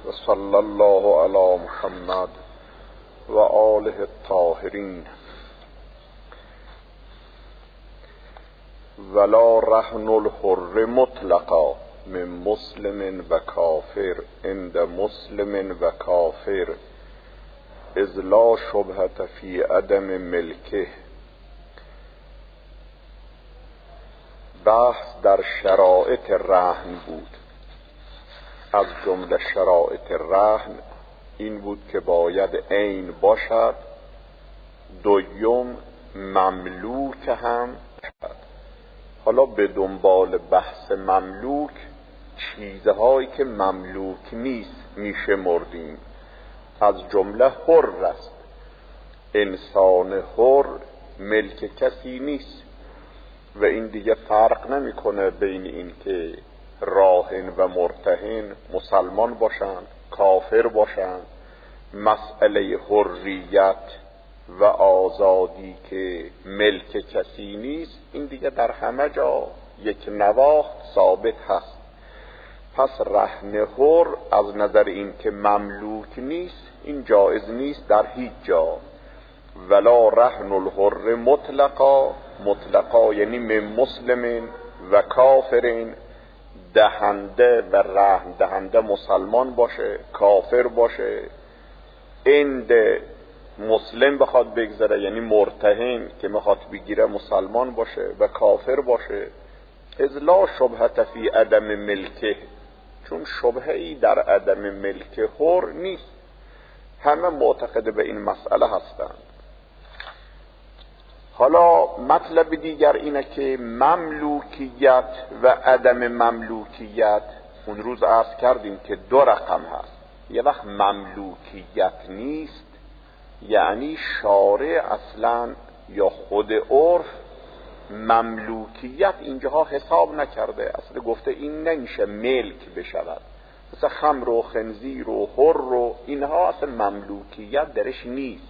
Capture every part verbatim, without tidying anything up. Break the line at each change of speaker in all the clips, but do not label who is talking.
و صلی الله علی محمد و آله الطاهرین. ولا رهن الحر مطلقا من مسلم و کافر عند مسلم و کافر اذ لا شبهة فی عدم ملکه. بحث در شرایط رهن بود. از جمله شرایط رهن این بود که باید عین باشد، دوم مملوک هم باشد. حالا به دنبال بحث مملوک چیزهایی که مملوک نیست میشه مردیم. از جمله حر است. انسان حر ملک کسی نیست و این دیگه فرق نمیکنه بین این که راهن و مرتهن مسلمان باشند کافر باشند. مسئله حریت و آزادی که ملک کسی نیست این دیگه در همه جا یک نواخت ثابت هست. پس رهن حر از نظر این که مملوک نیست این جایز نیست در هیچ جا. ولا رهن الحر مطلقا، مطلقا یعنی من مسلمین و کافرین، دهنده و رهن دهنده مسلمان باشه کافر باشه، عند مسلم بخواد بگذره یعنی مرتهن که میخواد بگیره مسلمان باشه و کافر باشه. اذ لا شبهة فی عدم ملکه، چون شبهه ای در عدم ملک حر نیست. همه معتقد به این مسئله هستند. حالا مطلب دیگر اینه که مملوکیت و عدم مملوکیت اون روز عرض کردیم که دو رقم هست. یه وقت مملوکیت نیست یعنی شارع اصلا یا خود عرف مملوکیت اینجاها حساب نکرده، اصلا گفته این نمیشه ملک بشود. مثلا خمر و خنزیر و حر و اینها اصلا مملوکیت درش نیست.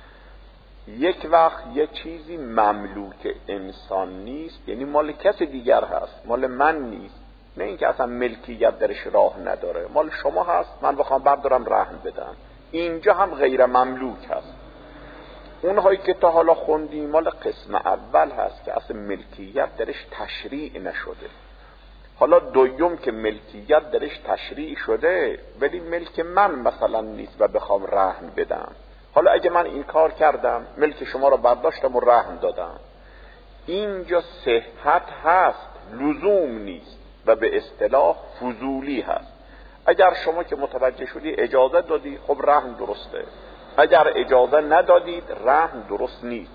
یک وقت یه چیزی مملوک انسان نیست یعنی مال کس دیگر هست، مال من نیست. نه اینکه اصلا ملکیت درش راه نداره، مال شما هست من بخوام بردارم رهن بدم. اینجا هم غیر مملوک هست. اونهایی که تا حالا خوندیم مال قسم اول هست که اصلا ملکیت درش تشریع نشده. حالا دوم که ملکیت درش تشریع شده ولی ملک من مثلا نیست و بخوام رهن بدم. حالا اگه من این کار کردم ملک شما رو برداشتم و رهن دادم، اینجا صحت هست لزوم نیست و به اصطلاح فضولی هست. اگر شما که متوجه شدی اجازه دادی خب رهن درسته، اگر اجازه ندادید رهن درست نیست.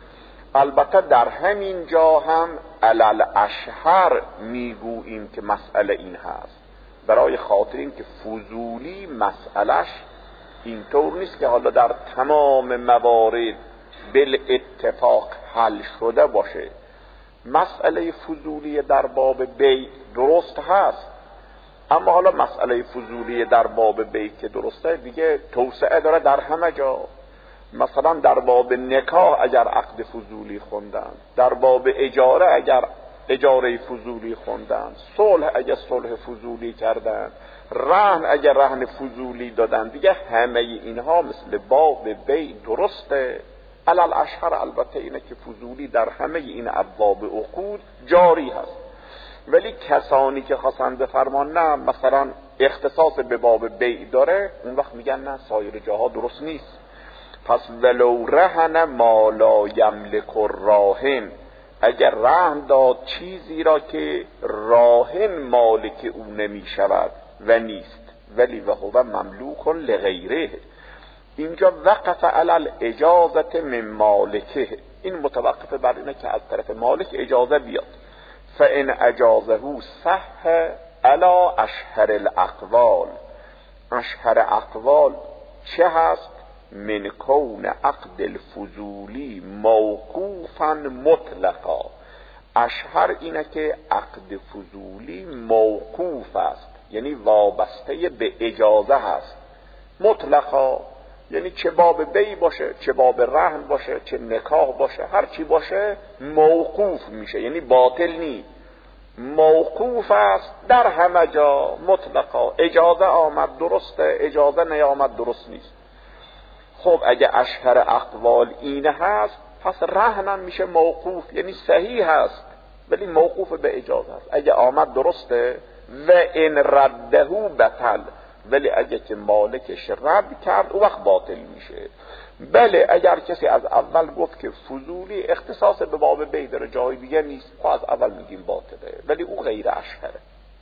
البته در همین جا هم علل اشهر میگوییم که مسئله این هست، برای خاطر این که فضولی مسئلهش اینطور نیست که حالا در تمام موارد بالاتفاق حل شده باشه. مسئله فضولی در باب بیع درست هست، اما حالا مسئله فضولی در باب بیع که درسته دیگه توسعه داره در همه جا. مثلا در باب نکاح اگر عقد فضولی خوندن، در باب اجاره اگر اجاره فضولی خوندن، صلح اگر صلح فضولی کردن، رهن اگر رهن فضولی دادن، دیگه همه اینها مثل باب بیع درسته. علل اشهر البته اینه که فضولی در همه این ابواب عقود جاری هست. ولی کسانی که خواستن بفرمان نه مثلا اختصاص به باب بیع داره، اون وقت میگن نه سایر جاها درست نیست. پس ولو رهن ما لا یملک الراهن، اگر رهن داد چیزی را که راهن مالک او نمی شود و نیست، ولی و هو مملوک لغیره، اینجا وقف علی الاجازت من مالکه، این متوقف بر اینه که از طرف مالک اجازه بیاد. فان اجازه صح علی اشهر الاقوال. اشهر اقوال چه هست؟ من کون عقد الفضولی موقوفا مطلقا. اشهر اینه که عقد فضولی موقوف است یعنی وابسته به اجازه هست. مطلقا یعنی چه باب بیع باشه، چه باب رهن باشه، چه نکاح باشه، هر چی باشه موقوف میشه یعنی باطل نیست. موقوف است در همه جا مطلقا. اجازه آمد درسته، اجازه نیامد درست نیست. خب اگه اشهر اقوال اینه هست، پس رهنم میشه موقوف، یعنی صحیح هست ولی موقوف به اجازه است. اگه آمد درسته و ان ردهو بطل، ولی اگه که مالکش رد کرد او وقت باطل میشه. بله اگر کسی از اول گفت که فضولی، اختصاص به باب بی داره، جای دیگه نیست، خب از اول میگیم باطله، ولی او غیر اشهره.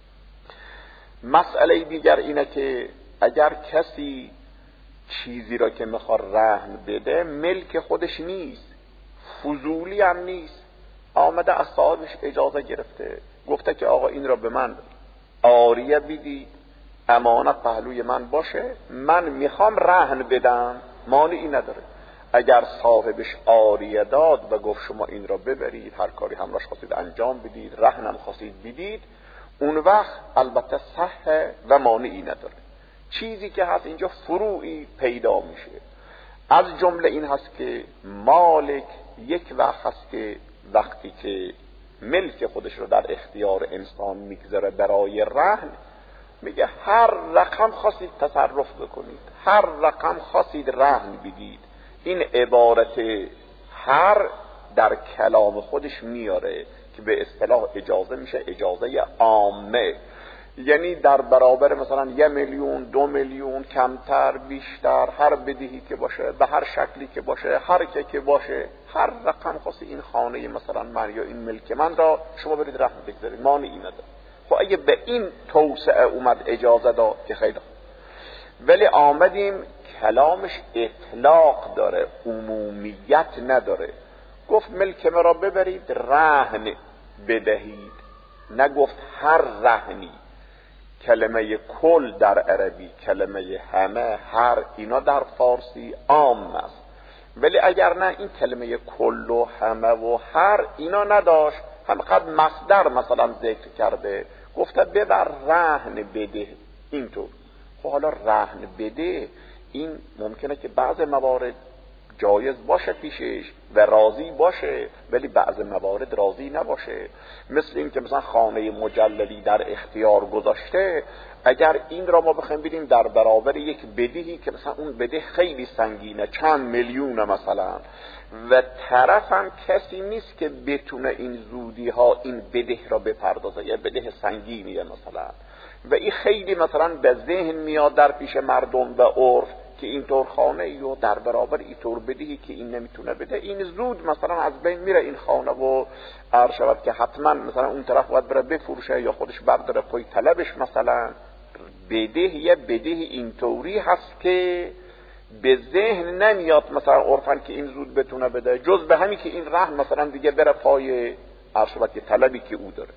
مسئله دیگر اینه که اگر کسی چیزی را که میخواد رهن بده ملک خودش نیست، فضولی هم نیست، آمده از صاحبش اجازه گرفته، گفته که آقا این را به من عاریه بدی، امانت پهلوی من باشه، من میخوام رهن بدم، مانعی نداره. اگر صاحبش عاریه داد و گفت شما این را ببرید، هر کاری همراش خواستید انجام بدید، رهنم خواستید بدید، اون وقت البته صحه و مانعی نداره. چیزی که هست اینجا فروعی پیدا میشه. از جمله این هست که مالک یک وقت هست که وقتی که ملک خودش رو در اختیار انسان میگذاره برای رهن، میگه هر رقم خواستید تصرف بکنید، هر رقم خواستید رهن بدید. این عبارت هر در کلام خودش میاره که به اصطلاح اجازه میشه اجازه عامه، یعنی در برابر مثلا یه میلیون، دو میلیون، کمتر بیشتر، هر بدهی که باشه، به هر شکلی که باشه، هر که که باشه، هر رقم خواستی این خانه مثلا من یا این ملک من را شما برید رهن بگذارید، مانعی نداره. خب اگه به این توسعه اومد اجازه داد که خیلی، ولی آمدیم کلامش اطلاق داره، عمومیت نداره. گفت ملک مرا ببرید رهن بدهید، نگفت هر رهنی. کلمه کل در عربی، کلمه همه، هر، اینا در فارسی عام است، ولی اگر نه این کلمه کل و همه و هر اینا نداشت، همقدر مصدر مثلا ذکر کرده، گفته ببر رهن بده اینطور. خب حالا رهن بده این ممکنه که بعض موارد جایز باشه پیشش و راضی باشه، ولی بعض موارد راضی نباشه. مثل این که مثلا خانه مجللی در اختیار گذاشته، اگر این را ما بخوایم بدیم در برابر یک بدهی که مثلا اون بده خیلی سنگینه، چند میلیونه مثلا، و طرف هم کسی نیست که بتونه این زودی ها این بده را بپردازه، یا بده سنگینیه مثلا، و این خیلی مثلا به ذهن میاد در پیش مردم و عرف که اینطور خانه ایو در برابر اینطور بدهی که این نمیتونه بده، این زود مثلا از بین میره این خانه و عرض شود که حتما مثلا اون طرف باید بره بفروشه یا خودش برداره پای طلبش. مثلا بده یه بده اینطوری هست که به ذهن نمیاد مثلا عرفاً که این زود بتونه بده، جز به همین که این رهن مثلا دیگه بره پای عرض شود که طلبی که او داره.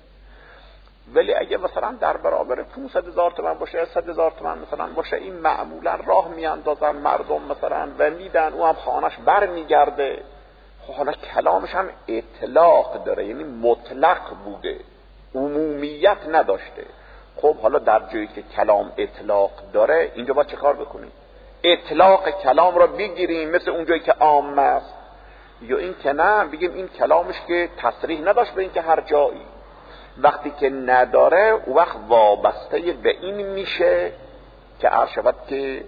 ولی اگه مثلا در برابر پانصد هزار تومان باشه، صد هزار تومان مثلا باشه، این معمولا راه میاندازن مردم مثلا و میدن، او هم خانش بر میگرده. خب حالا کلامش هم اطلاق داره، یعنی مطلق بوده، عمومیت نداشته. خب حالا در جایی که کلام اطلاق داره اینجا باید چه کار بکنیم؟ اطلاق کلام را بگیریم مثل اونجایی که عام است، یا این که نه بگیم این کلامش که تصریح نداشت به این که هر جایی. وقتی که نداره او وقت وابسته به این میشه که عرض شود که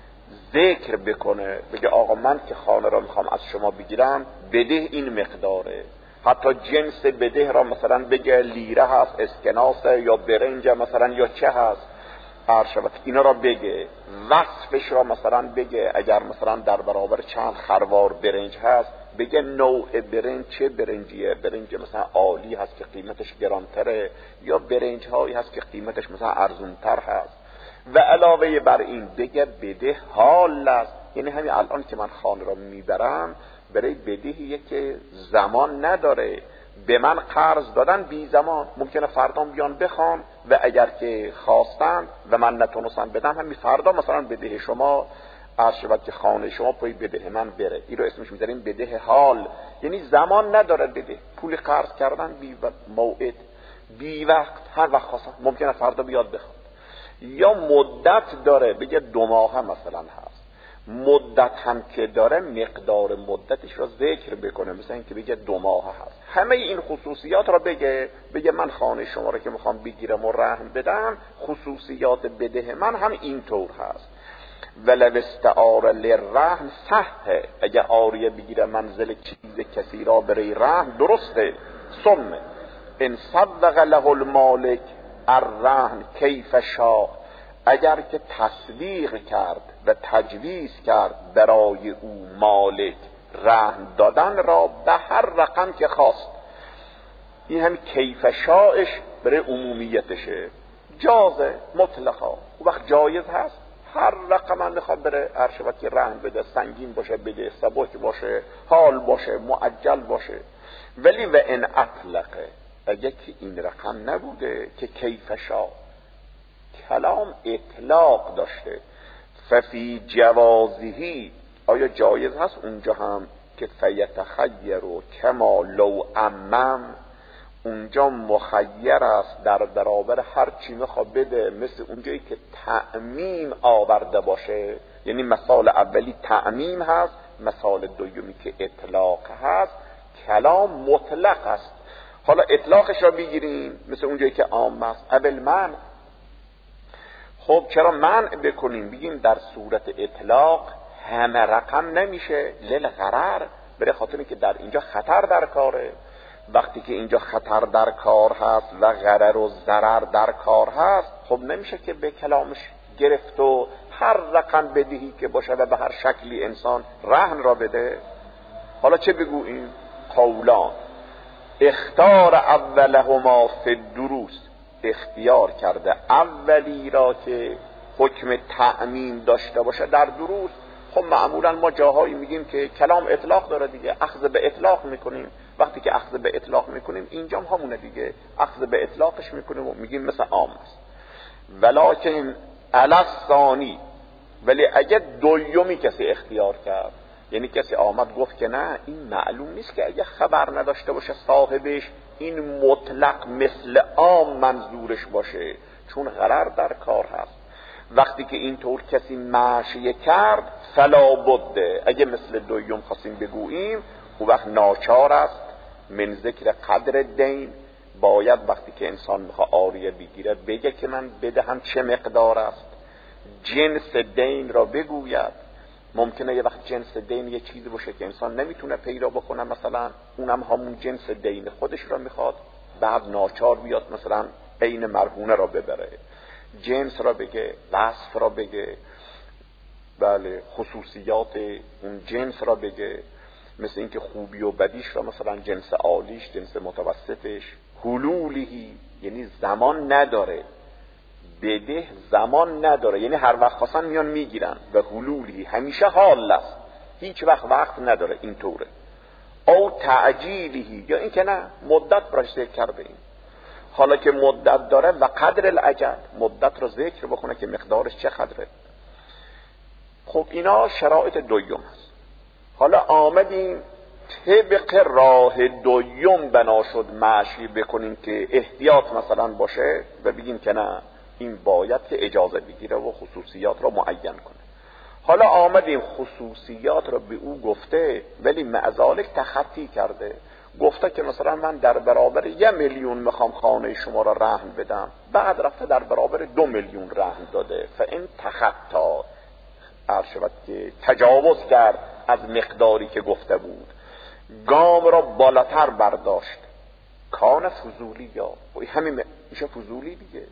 ذکر بکنه، بگه آقا من که خانه را میخوام از شما بگیرم، بده این مقداره، حتی جنس بده را مثلا بگه لیره هست، اسکناسه یا برنج مثلا یا چه هست، عرض شود اینا را بگه، وصفش را مثلا بگه، اگر مثلا در برابر چند خروار برنج هست بگه نوع برنج چه برنجیه، برنج مثلا عالی هست که قیمتش گرانتره، یا برنج هایی هست که قیمتش مثلا ارزونتر هست. و علاوه بر این بگه بده حال است، یعنی همین الان که من خانه را میبرم برای بدهیه که زمان نداره، به من قرض دادن بی زمان، ممکنه فردا بیان بخوان و اگر که خواستن و من نتونستم بدم، همین فردا مثلا بده شما عرض شود که خانه شما پای بده من بره. این رو اسمش میذاریم بده حال، یعنی زمان نداره بده، پول قرض کردن بی موعد، بی وقت، هر وقت خواستن ممکنه فردا بیاد بخواد. یا مدت داره، بگه دو ماه مثلا هست، مدت هم که داره مقدار مدتش را ذکر بکنه، مثلا اینکه بگه دو ماه هست، همه این خصوصیات را بگه، بگه من خانه شما را که میخوام بگیرم و رهن بدم، خصوصیات بده من هم اینطور هست. ولو استعار للرهن صحه، اگه آریه بگیره منزل چیز کسی را برای رهن درسته. ثم ان صدق له المالک الرهن کیف شاء، اگر که تصدیق کرد و تجویز کرد برای او مالک رهن دادن را به هر رقم که خواست، این هم کیف شاءش برای عمومیتشه، جازه مطلقا، او وقت جایز هست هر رقم من میخواد بره ارشبت که رهن بده، سنگین باشه بده، سبک باشه، حال باشه، معجل باشه. ولی و ان اطلقه، اگه که این رقم نبوده که کیف شاء، کلام اطلاق داشته، ففی جوازهی، آیا جایز هست اونجا هم که فیتخیر و کما لو امم، اونجا مخیر است در برابر هر چی میخواد بده، مثل اونجایی که تعمیم آورده باشه، یعنی مثال اولی تعمیم هست، مثال دومی که اطلاق هست، کلام مطلق است. حالا اطلاقش را بگیریم مثل اونجایی که عام است، اول من، خب چرا منع بکنیم؟ بگیم در صورت اطلاق همه رقم نمیشه، للغرر، برای خاطر که در اینجا خطر در کاره. وقتی که اینجا خطر در کار هست و غرر و ضرر در کار هست، خب نمیشه که به کلامش گرفت و هر رقم بدهی که باشه و به هر شکلی انسان رهن را بده. حالا چه بگوییم؟ قولان اختار اولهما فی الدروس، اختیار کرده اولی را که حکم تعمیم داشته باشه در دروس. خب معمولا ما جاهایی میگیم که کلام اطلاق داره دیگه، اخذ به اطلاق میکنیم. وقتی که اخذ به اطلاق میکنیم اینجا همونه دیگه، اخذ به اطلاقش میکنیم و میگیم مثل عام است. ولکن الثانی، ولی اگه دومی کسی اختیار کرد، یعنی کسی آمد گفت که نه این معلوم نیست که اگه خبر نداشته باشه صاحبش این مطلق مثل عام منظورش باشه، چون غرر در کار هست. وقتی که اینطور کسی معشیه کرد فلا بده، اگه مثل دویم خواستیم بگوییم، او وقت ناچار است من ذکر قدر دین، باید وقتی که انسان میخواد آریه بگیره بگه که من بدهم چه مقدار است، جنس دین را بگوید. ممکنه یه وقت جنس دین یه چیزی باشه که انسان نمیتونه پیدا بکنه، مثلا اونم همون جنس دین خودش را میخواد، بعد ناچار بیاد مثلا عین مرهونه را ببره، جنس را بگه، وصف را بگه، بله خصوصیات اون جنس را بگه، مثل اینکه خوبی و بدیش را، مثلا جنس عالیش، جنس متوسطش. حلولی یعنی زمان نداره، بده زمان نداره، یعنی هر وقت خواستن میان میگیرن، و حلولی همیشه حال است، هیچ وقت وقت نداره، اینطوره. او تعجیلی، یا این که نه مدت براش ذکر کرده این، حالا که مدت داره و قدر الاجل، مدت رو ذکر بکنه که مقدارش چه قدره. خب اینا شرایط دویم هست. حالا آمدیم طبق راه دویم بنا شد مشی بکنیم که احتیاط مثلا باشه و بگیم که نه این باید که اجازه بگیره و خصوصیات را معین کنه. حالا آمدیم خصوصیات را به او گفته ولی معذالک تخطی کرده، گفته که مثلا من در برابر یه میلیون میخوام خانه شما را رهن بدم، بعد رفته در برابر دو میلیون رهن داده. فاین تخطا، عرشبت که تجاوز کرد از مقداری که گفته بود، گام را بالاتر برداشت، کان فضولی، یا همین میشه فضولی دیگه.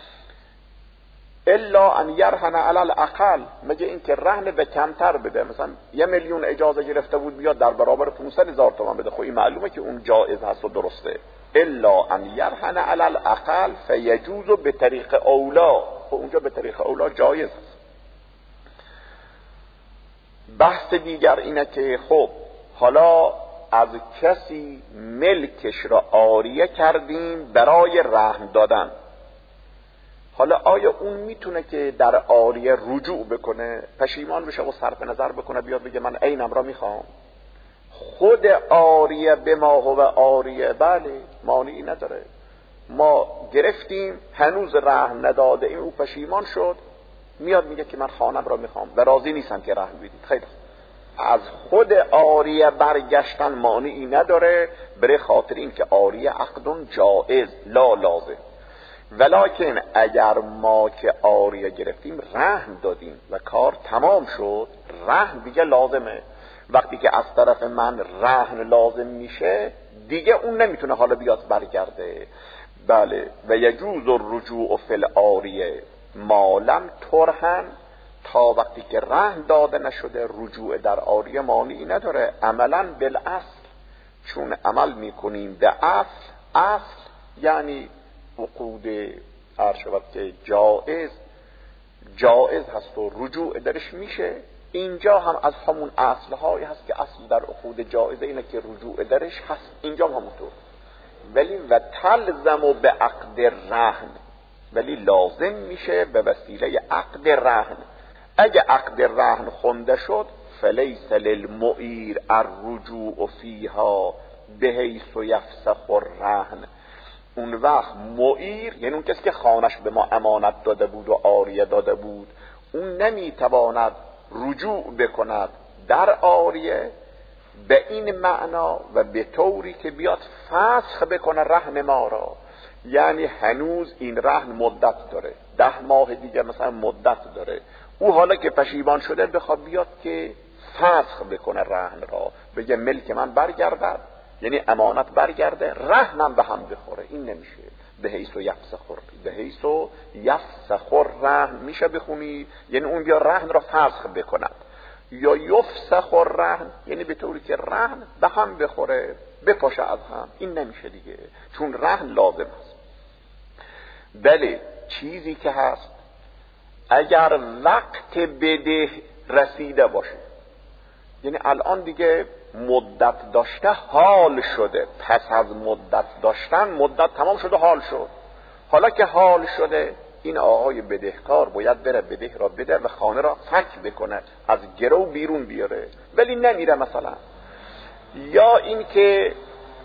الا ان یرهن علی الاقل، مگه این که رهن به کمتر بده، مثلا یه میلیون اجازه گرفته بود بیاد در برابر پانصد هزار تومان بده، خب این معلومه که اون جایز هست و درسته. الا ان یرهن علی الاقل فیجوز به طریق اولا، خب اونجا به طریق اولا جایز هست. بحث دیگر اینه که خب حالا از کسی ملکش را عاریه کردیم برای رهن دادن، حالا آیا اون میتونه که در عاریه رجوع بکنه، پشیمان بشه و صرف نظر بکنه، بیاد بگه من عینم را میخوام؟ خود عاریه به ما هو عاریه، بله مانعی نداره، ما گرفتیم هنوز رهن نداده ایم، او پشیمان شد میاد میگه که من خانم را میخوام و راضی نیستم که رهن بدید. خیلی از خود عاریه برگشتن مانعی نداره، برای خاطر این که عاریه عقد جائز لا لازم. ولکن اگر ما که عاریه گرفتیم رهن دادیم و کار تمام شد، رهن دیگه لازمه. وقتی که از طرف من رهن لازم میشه دیگه اون نمیتونه حالا بیاد برگرده. بله و یجوز الرجوع فی العاریه ما لم ترهن، تا وقتی که رهن داده نشده رجوع در عاریه مانعی نداره. عملا بالاصل، چون عمل میکنیم به اصل، اصل یعنی عقود عرشبت که جائز جائز هست و رجوع درش میشه. اینجا هم از همون اصلهایی هست که اصل در عقود جائزه اینه که رجوع درش هست، اینجا هم همونطور. ولی و تلزم و به عقد رهن، ولی لازم میشه به وسیله عقد رهن. اگه عقد رهن خونده شد فلیس للمعیر الرجوع فیها بحیث یفسخ الرهن، اون وقت معیر یعنی اون کسی که خانش به ما امانت داده بود و عاریه داده بود، اون نمیتواند رجوع بکند در عاریه به این معنا و به طوری که بیاد فسخ بکنه رهن ما را. یعنی هنوز این رهن مدت داره، ده ماه دیگه مثلا مدت داره، او حالا که پشیمان شده بخواد بیاد که فسخ بکنه رهن را، بگه ملک من برگردد، یعنی امانت برگرده، رهنم به هم بخوره. این نمیشه. به حیث و یفسخ به حیث و یفسخ رهن میشه بخونی، یعنی اون بیا رهن را فسخ بکند، یا یفسخ رهن یعنی به طوری که رهن به هم بخوره، بپاشه از هم. این نمیشه دیگه، چون رهن لازم است. بله چیزی که هست اگر وقت بده رسیده باشه، یعنی الان دیگه مدت داشته حال شده، پس از مدت داشتن مدت تمام شده حال شد، حالا که حال شده این آقای بدهکار باید بره بده را بده و خانه را فک بکنه، از گرو بیرون بیاره، ولی نمیره مثلا. یا این که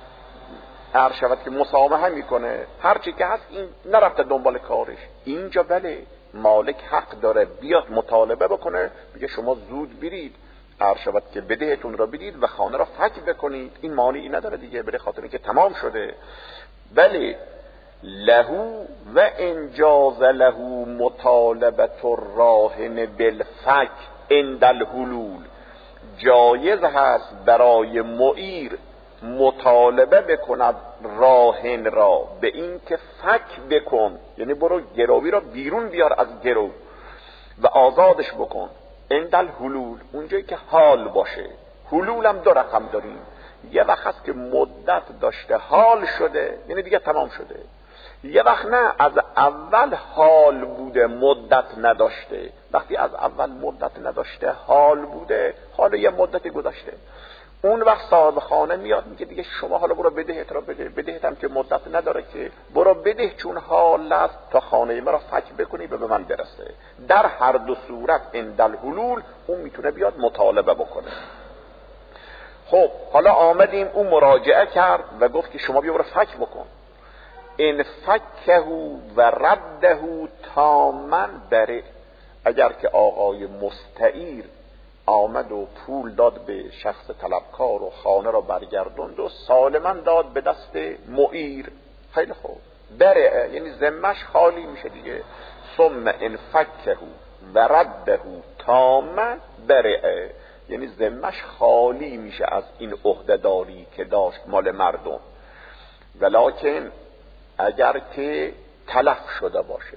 هر شود که مسامحه میکنه، هرچی که هست این نرفته دنبال کارش، اینجا بله مالک حق داره بیاد مطالبه بکنه، بگه شما زود برید هر شود که بدهتون را بدید و خانه را فک بکنید. این مانعی نداره دیگه، برای خاطر که تمام شده. بله لهو و انجاز لهو مطالبت الراهن بالفک عند الحلول، جایز هست برای معیر مطالبه بکند راهن را به این که فک بکن، یعنی برو گروی را بیرون بیار از گرو و آزادش بکن. عند الحلول اونجایی که حال باشه. حلول هم دو رقم داریم، یه وقت هست که مدت داشته حال شده یعنی دیگه تمام شده، یه وقت نه از اول حال بوده مدت نداشته. وقتی از اول مدت نداشته حال بوده، حالا یه مدتی گذشته، اون وقت صاحب خانه میاد میگه دیگه شما حالا برو بدهت را بده، بدهت هم که مدت نداره که، برو بده چون حال است تا خانه ما را فک بکنی و به من برسه. در هر دو صورت عند الحلول اون میتونه بیاد مطالبه بکنه. خب حالا آمدیم اون مراجعه کرد و گفت که شما بیا برو فک بکن. ان فکه و رده تاماً بره، اگر که آقای مستعیر آمد و پول داد به شخص طلبکار و خانه را برگردوند و سالما داد به دست معیر، خیلی خوب بره، یعنی ذمش خالی میشه دیگه. ثم ان فکه و رده تاماً بره، یعنی ذمش خالی میشه از این عهده‌داری که داشت مال مردم. ولکن اگر که تلف شده باشه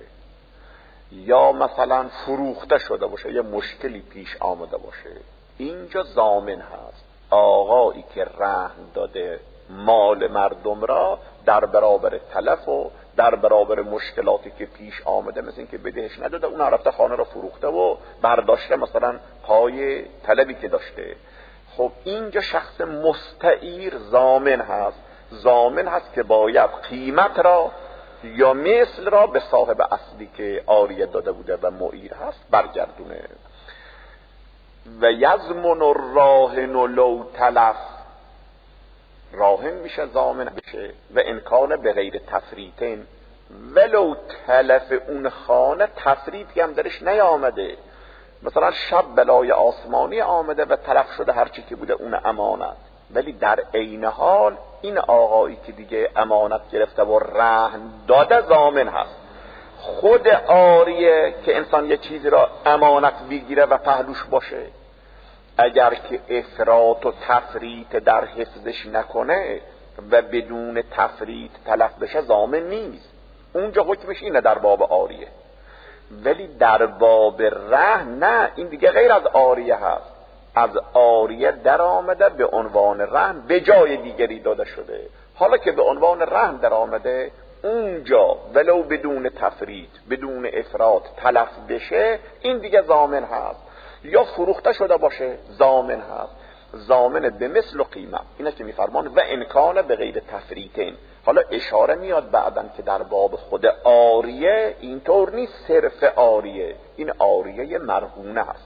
یا مثلا فروخته شده باشه، یه مشکلی پیش آمده باشه، اینجا ضامن هست. آقایی که رهن داده مال مردم را در برابر تلف و در برابر مشکلاتی که پیش آمده، مثل این که بدهش نداده، اون رفته خانه را فروخته و برداشته مثلا پای طلبی که داشته، خب اینجا شخص مستعیر ضامن هست. ضامن هست که باید قیمت را یا مثل را به صاحب اصلی که عاریه داده بوده و معیر هست برگردونه. و یضمن الراهن لو تلف، راهن میشه ضامن بشه و امکان به غیر تفریطین ولو تلف اون خانه تفریطی هم درش نیامده، مثلا شب بلای آسمانی آمده و تلف شده هرچی که بوده اون امانت، ولی در عین حال این آقایی که دیگه امانت گرفته و رهن داده ضامن هست. خود عاریه که انسان یه چیزی را امانت بگیره و پهلوش باشه، اگر که افراط و تفریط در حفظش نکنه و بدون تفریط تلف بشه ضامن نیست. اونجا حکمش اینه در باب عاریه. ولی در باب رهن نه، این دیگه غیر از عاریه هست. از عاریه در آمده به عنوان رهن به جای دیگری داده شده. حالا که به عنوان رهن در آمده، اونجا ولو بدون تفریط بدون افراط تلف بشه، این دیگه ضامن هست. یا فروخته شده باشه ضامن هست. ضامن به مثل و قیمه، اینه که میفرمان و امکان به غیر تفریطین. حالا اشاره میاد بعدن که در باب خود عاریه اینطور نیست صرف عاریه، این عاریه مرهونه هست.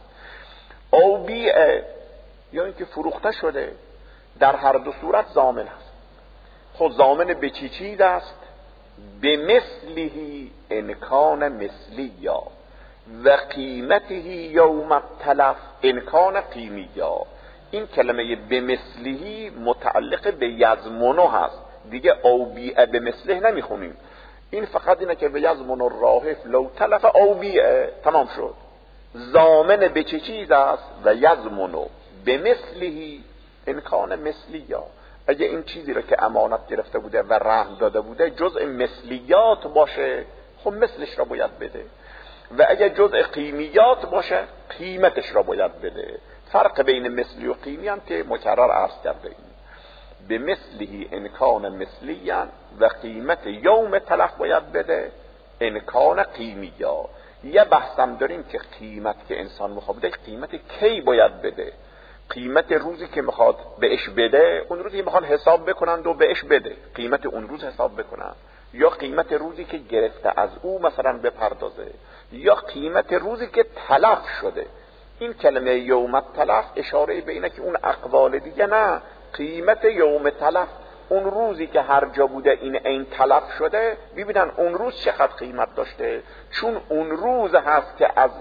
او بیعه یا اینکه فروخته شده، در هر دو صورت ضامن هست. خود ضامن به چی چیز است؟ به مثلی امکان مثلی یا و قیمته یوم التلف امکان قیمی یا. این کلمه به مثلی متعلق به یزمنو هست دیگه، او بیعه به مثله نمیخونیم. این فقط اینه که به یزمن الراهف لو تلف او بیعه، تمام شد. ضامن به چه چیز است؟ و یزمنو به مثلی امکان مثلی یا. اگه این چیزی رو که امانت گرفته بوده و رهن داده بوده جزء مثلیات باشه، خب مثلش را باید بده، و اگه جزء قیمیات باشه قیمتش را باید بده. فرق بین مثلی و قیمی هم که مکرر عرض کرده ایم. به مثلی امکان مثلی و قیمت یوم تلف باید بده، امکان قیمی یا. یه بحثم داریم که قیمت که انسان میخواد بده قیمت کی باید بده. قیمت روزی که میخواد بهش بده، اون روزی که میخواد حساب بکنند و بهش بده قیمت اون روز حساب بکنن، یا قیمت روزی که گرفته از او مثلا بپردازه، یا قیمت روزی که تلف شده. این کلمه یوم تلف اشاره به اینه که اون اقوال دیگه نه، قیمت یوم تلف اون روزی که هر جا بوده این عین تلف شده، ببینن اون روز چقدر قیمت داشته، چون اون روز هست که از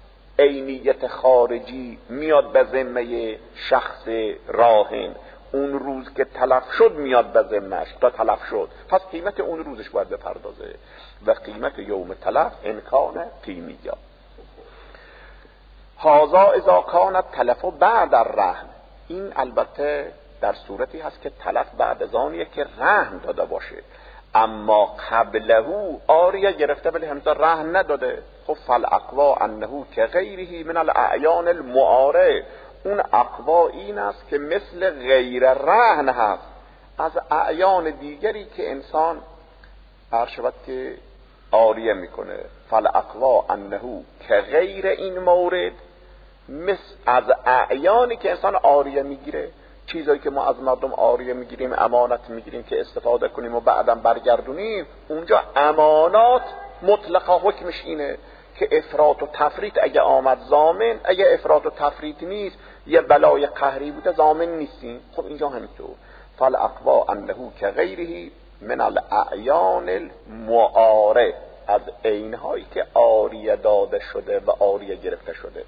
عینیت خارجی میاد به ذمه شخص راهن، اون روز که تلف شد میاد به ذمه‌اش تا تلف شد، پس قیمت اون روزش باید بپردازه. و قیمت یوم تلف امکان قیمیه. هذا اذا کانت تلف بعد الرهن. این البته در صورتی هست که تلف بعد از آنیه که رهن داده باشه، اما قبلهو آریه گرفته ولی هنوز رهن نداده. خب فالاقوا انه که غیره من الاعیان المعاره. اون اقوا این است که مثل غیر رهن هست از اعیان دیگری که انسان عرشبت که آریه میکنه. فالاقوا انه که غیر این مورد، مثل از اعیانی که انسان آریه میگیره، چیزایی که ما از مردم آریه میگیریم امانت میگیریم که استفاده کنیم و بعدم برگردونیم، اونجا امانات مطلقا حکمش اینه که افراط و تفریط اگه آمد ضامن، اگه افراط و تفریط نیست یه بلای قهری بوده ضامن نیستیم. خب اینجا همینطور. فالاقوا انه که غیره من الاعیان المعاره، از عینهایی که آریه داده شده و آریه گرفته شده.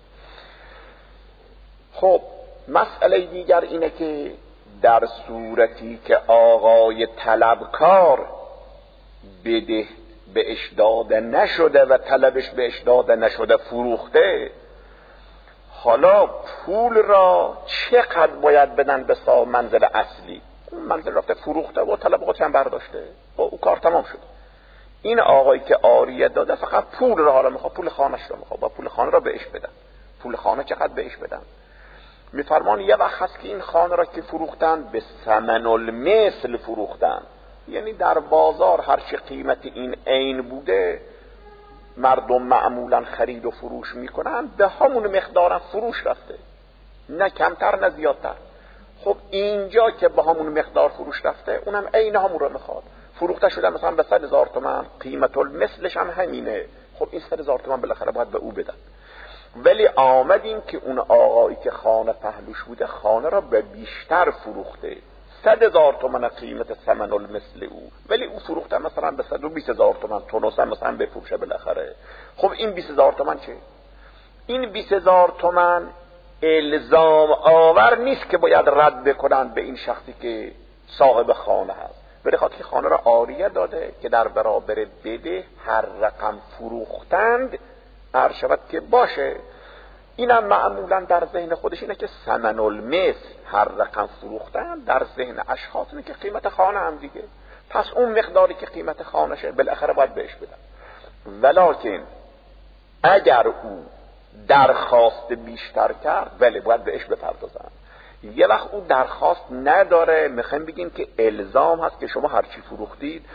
خب مسئله دیگر اینه که در صورتی که آقای طلبکار بده بهش داده نشده و طلبش بهش داده نشده فروخته، حالا پول را چقدر باید بدن به سا منزل اصلی؟ اون منزل رفته فروخته و طلب هم برداشته و او کار تمام شد. این آقایی که آریه داده فقط پول را حالا میخواد، پول خانش را میخواد، با پول خانه را بهش بدن. پول خانه چقدر بهش بدن؟ میفرمان یه وقت هست که این خانه را که فروختن به ثمن المثل فروختن، یعنی در بازار هر چه قیمت این عین بوده مردم معمولا خرید و فروش میکنن، به همون مقدار فروش رفته، نه کمتر نه زیادتر. خب اینجا که به همون مقدار فروش رفته اونم عین همون را میخواد، فروخته شده مثلا به صد هزار تومان، قیمت المثلش هم همینه. خب این صد هزار تومان بالاخره باید به او بدن. ولی آمدیم که اون آقایی که خانه پهلوش بوده خانه را به بیشتر فروخته، صد هزار تومان قیمت ثمن المثل او، ولی او فروخته مثلا به صد و بیست هزار تومان، تونس مثلا بفروشه بالاخره. خب این بیست هزار تومان چه؟ این بیست هزار تومان الزام آور نیست که باید رد بکنن به این شخصی که صاحب خانه هست، ولی خاطر که خانه را عاریه داده که در برابر بده هر رقم فروختند هر شود که باشه. اینم معمولا در ذهن خودش اینه که ثمن المثل، هر رقم فروختن در ذهن اشخاص اینه که قیمت خانه هم دیگه، پس اون مقداری که قیمت خانه شه بالاخره باید بهش بدن. ولکن اگر او درخواست بیشتر کرد ولی باید بهش بپردازن. یه وقت او درخواست نداره، میخوایم بگیم که الزام هست که شما هر چی فروختید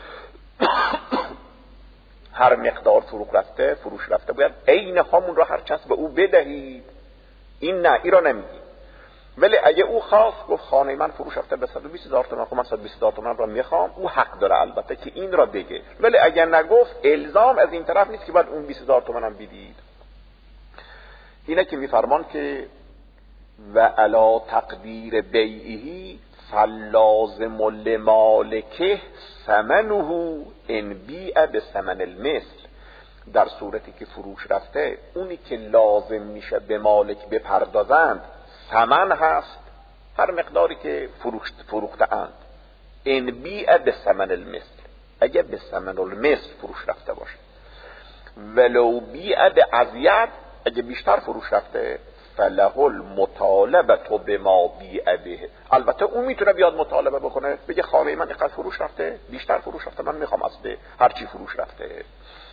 هر مقدار فروش رفته فروش رفته باید عین همون را هر چس به او بدهید. این نه، این را نمیگیم. ولی اگه او خواست گفت خانه من فروش رفته به صد و بیست هزار تومان، خب من صد و بیست هزار تومان را میخوام، او حق داره البته که این را بگه. ولی اگر نگفت الزام از این طرف نیست که بعد اون بیست هزار تومان هم بدید. اینه که میفرمان که و علا تقدیر بیعه فلازم لمالکه ثمنه ان بیع به ثمن المثل. در صورتی که فروش رفته اونی که لازم میشه به مالک بپردازند ثمن هست، هر مقداری که فروخته اند. ان بیع به ثمن المثل، اگه به ثمن المثل فروش رفته باشه. ولو بیع به ازید، اگه بیشتر فروش رفته فله المطالبه به ما بیع به. البته اون میتونه بیاد مطالبه بکنه بگه خانه من اینقدر فروش رفته، بیشتر فروش رفته، من میخوام اصل هر چی فروش رفته.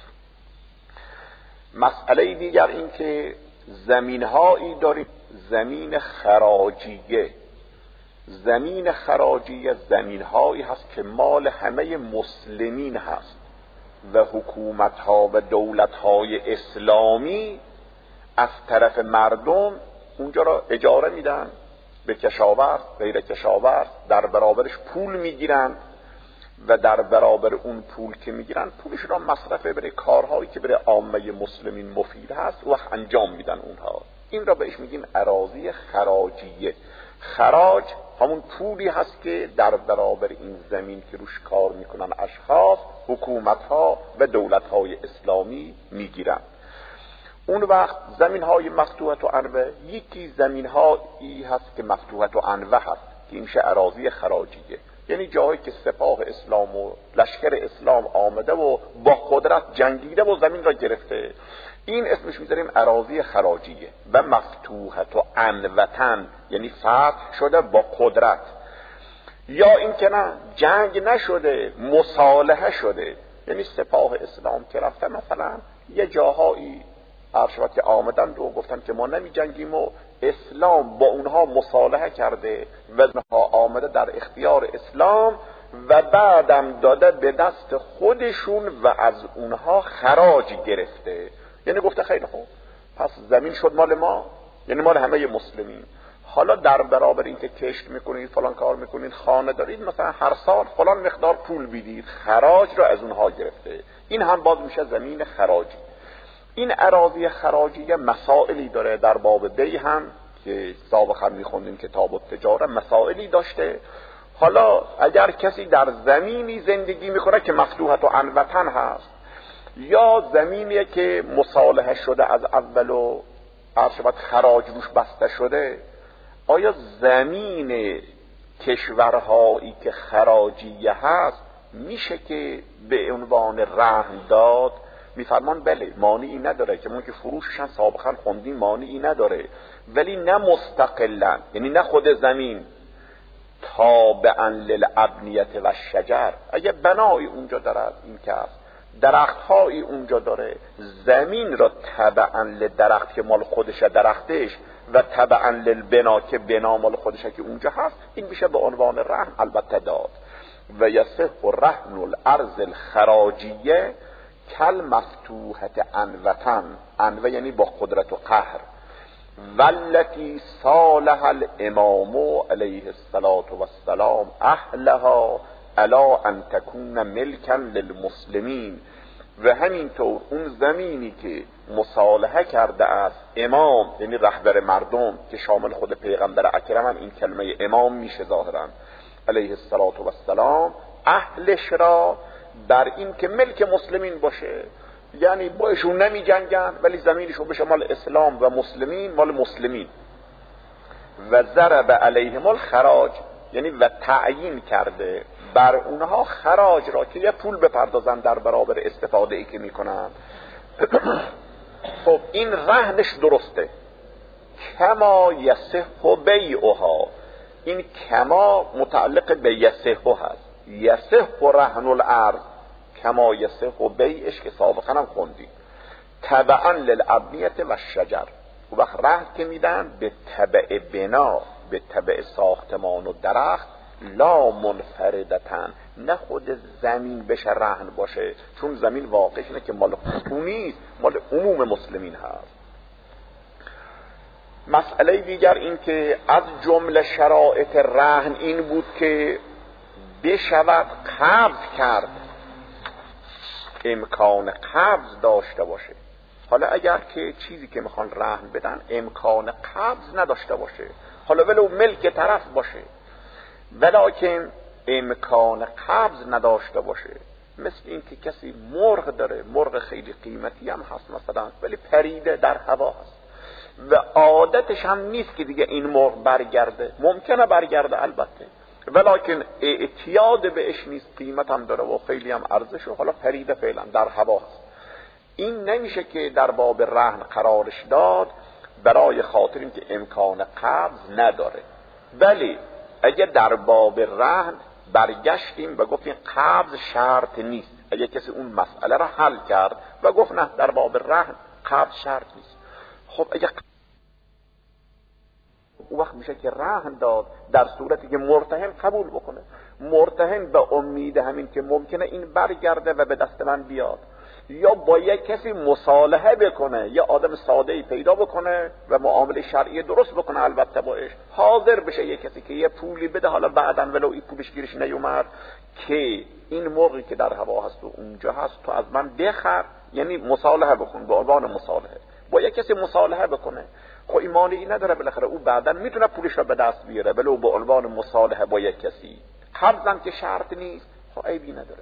مسئله دیگر این که زمین هایی داریم، زمین خراجیه. زمین خراجیه زمین هایی هست که مال همه مسلمین هست و حکومت ها و دولت های اسلامی از طرف مردم اونجا را اجاره میدن به کشاورز، غیر کشاورز، در برابرش پول میگیرن و در برابر اون پول که میگیرن پولش را مصرف برای کارهایی که برای عامه مسلمین مفید هست و انجام میدن اونها. این را بهش میگیم اراضی خراجیه. خراج همون پولی هست که در برابر این زمین که روش کار میکنن اشخاص، حکومت ها و دولت های اسلامی میگیرن. اون وقت زمین های مفتوحه و انوه، یکی زمین هایی هست که مفتوحه و انوه هست که این میشه اراضی خراجیه، یعنی جایی که سپاه اسلام و لشکر اسلام آمده و با قدرت جنگیده و زمین را گرفته. این اسمش میذاریم اراضی خراجیه. و مفتوحه و انوتن یعنی فتح شده با قدرت، یا این که نه جنگ نشده مصالحه شده، یعنی سپاه اسلام که رفته مثلا یه جاهایی عرشبت که آمدن و گفتن که ما نمی جنگیم و اسلام با اونها مصالحه کرده و اونها آمده در اختیار اسلام و بعدم داده به دست خودشون و از اونها خراج گرفته. یعنی گفته خیلی خوب پس زمین شد مال ما، یعنی مال همه مسلمین. حالا در برابر این که کشت میکنید فلان کار میکنید خانه دارید مثلا هر سال فلان مقدار پول بیدید، خراج را از اونها گرفته. این هم باز میشه زمین خراجی. این اراضی خراجی مسائلی داره، در باب بی هم که سابقا میخوندیم کتاب التجاره مسائلی داشته. حالا اگر کسی در زمینی زندگی میکنه که مفتوحه و انوطن هست، یا زمینی که مصالحه شده از اول و عرشبت خراج روش بسته شده، آیا زمین کشورهایی که خراجیه هست میشه که به عنوان رهن داد؟ میفرمان بله، مانعی نداره که من که فروششن سابقا خوندیم مانعی نداره، ولی نه مستقلا، یعنی نه خود زمین تابعا للابنیت و شجر. اگه بنایی اونجا داره این که هست، درختهایی اونجا داره، زمین را تبعا لدرخت که مال خودشه درختش و تبعا للبنا که بنا مال خودشه که اونجا هست، این میشه به عنوان رهن البته داد. و یصح رهن الارض الخراجیه کل مفتوحت انوطن، انوه یعنی با قدرت و قهر، والتی صالح الامام علیه السلام اهلها الا ان تکون ملکا للمسلمین. و همینطور اون زمینی که مصالحه کرده است امام، یعنی رهبر مردم که شامل خود پیغمبر اکرم هم این کلمه امام میشه ظاهرا، علیه السلام اهلش را بر این که ملک مسلمین باشه، یعنی با ایشون نمی جنگن ولی زمینشون بشه مال اسلام و مسلمین، مال مسلمین. و ضرب علیهم الخراج، یعنی و تعیین کرده بر اونها خراج را که یه پول بپردازن در برابر استفاده ای که میکنن. خب این رهنش درسته، کما یصح بیعها، این کما متعلق به یصح هست، یصح رهن الارض کما یصح بیعش که سابقا هم خوندیم، تبعا للابنیه و شجر. و وقت رهن که میدن به تبع بنا، به تبع ساختمان و درخت، لا منفردتن، نه خود زمین بشه رهن باشه، چون زمین واقعش اینه که مال خصوصی، مال عموم مسلمین هست. مسئله دیگر این که از جمله شرایط رهن این بود که بشود قبض کرد، امکان قبض داشته باشه. حالا اگر که چیزی که میخوان رهن بدن امکان قبض نداشته باشه، حالا ولو ملک طرف باشه ولکن امکان قبض نداشته باشه، مثل این که کسی مرغ داره، مرغ خیلی قیمتی هم هست مثلا، ولی پریده در هوا هست و عادتش هم نیست که دیگه این مرغ برگرده، ممکنه برگرده البته ولکن اعتیاد بهش نیست، قیمت هم داره و خیلی هم ارزشه، حالا پریده فعلا در هوا هست. این نمیشه که در باب رهن قرارش داد برای خاطر این که امکان قبض نداره. ولی اگه در باب رهن برگشتیم و گفتیم قبض شرط نیست، اگه کسی اون مسئله را حل کرد و گفت نه در باب رهن قبض شرط نیست، خب اگه اون وقت میشه که رهن داد در صورتی که مرتهن قبول بکنه، مرتهن به امید همین که ممکنه این برگرده و به دست من بیاد، یا با یک کسی مصالحه بکنه، یا آدم ساده‌ای پیدا بکنه و معامله شرعی درست بکنه، البته باش حاضر بشه یک کسی که یه پولی بده، حالا بعدن ولو این پولش گیرش نیومد که این مرغی که در هوا هست و اونجا هست تو از من بخر، یعنی مصالحه بکن، به عنوان مصالحه با یک کسی مصالحه بکنه. خب ایمانی نداره، بالاخره او بعدن میتونه پولش رو به دست بیاره ولو به عنوان مصالحه با یک کسی. قبضم که شرط نیست، خب عیبی نداره.